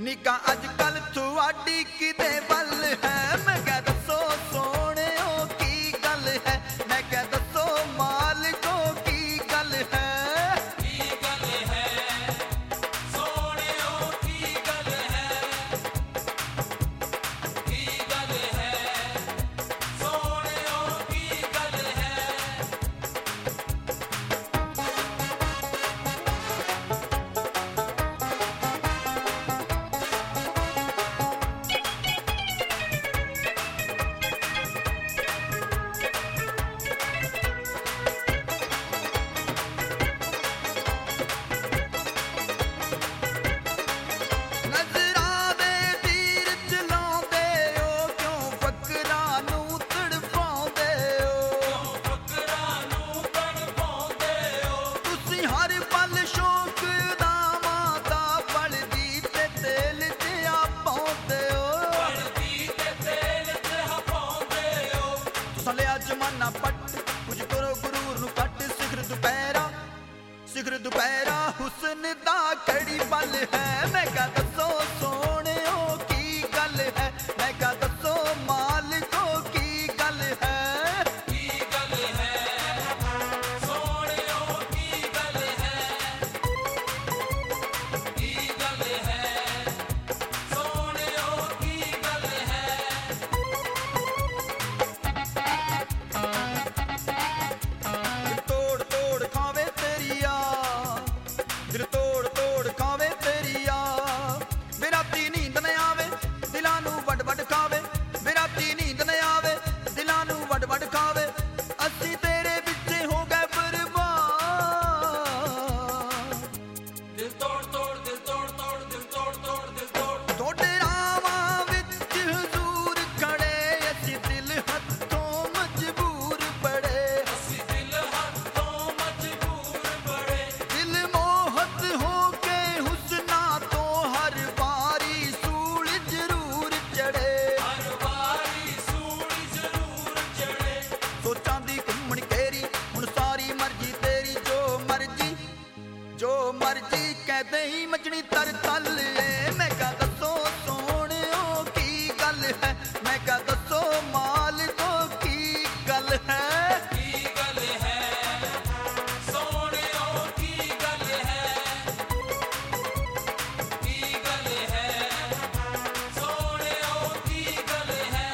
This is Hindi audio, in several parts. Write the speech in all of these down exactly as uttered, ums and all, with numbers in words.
निका अजकल थुआडी किदे बल है। मैं क्या दसो सोने ओ की गल है। मैं क्या दसो मालिको की गल है। की गल है सोने ओ की गल है। की गल है सोने ओ की गल है। जमाना पट कुछ करो गुरूर नु कट सिखर दुपहरा सिखर दुपहरा हुस्न दा कड़ी बल है। मैं क्या दसो सोने ओ की गल है। मैं क्या दसो मालिको की गल है। की गल है सोने ओ की गल है। की गल है सोने ओ की गल है। तोड़ तोड़ खावे तेरी आ दिल तोड़ तोड़ खावे तेरी आ। बिराती नींद न आवे दिलां नू वड वड खावे। बिराती नींद न आवे दिलां नू वड वड खावे। असी तेरे पिछे हो गए बर्बाद। दिल तोड़ तोड़ दिल तोड़ तोड़ दिल तोड़ तोड़ दिल तोड़। थोड़े रावां विच हुजूर खड़े असी दिल हथों मजबूर पड़े। असी दिल हथों मजबूर बड़े। दिल मोहत होके हुस्ना तो हर बारी सूल जरूर चढ़े। हर बारी सूली जरूर चढ़े। सोचां दी घुम्मण केरी हुण सारी मर्जी तेरी। जो मर्जी जो मर्जी कहते ही मचनी तर तल ए। मैं क्या दसो सोने ओ की गल है। मैं क्या दसो मालिको की गल है। की गल है सोने ओ की गल है। की गल है सोने ओ की गल है।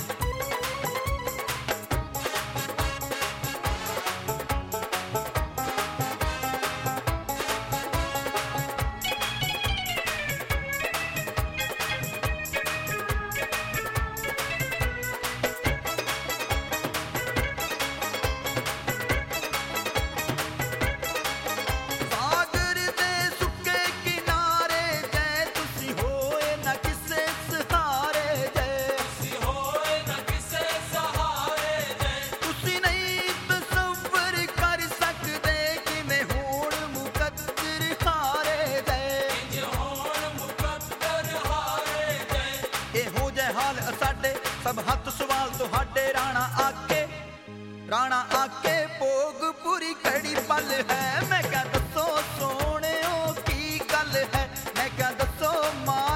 सागर दे सुके किनारे जै तुसी होए ना किसे सहारे जै। सी होए न किसे सहारे जै। तुसी नहीं तसव्वुर कर सकदे किवें होण मुकद्दर हारे जै। इंज होण मुकद्दर हारे जै। एहो जै हाल साडे सब हथ सवाल तुहाडे। राणा आके राणा आके भोग पूरी कड़ी पल है। मैं क्या दसो सोने ओ की गल है। मैं क्या दसो मां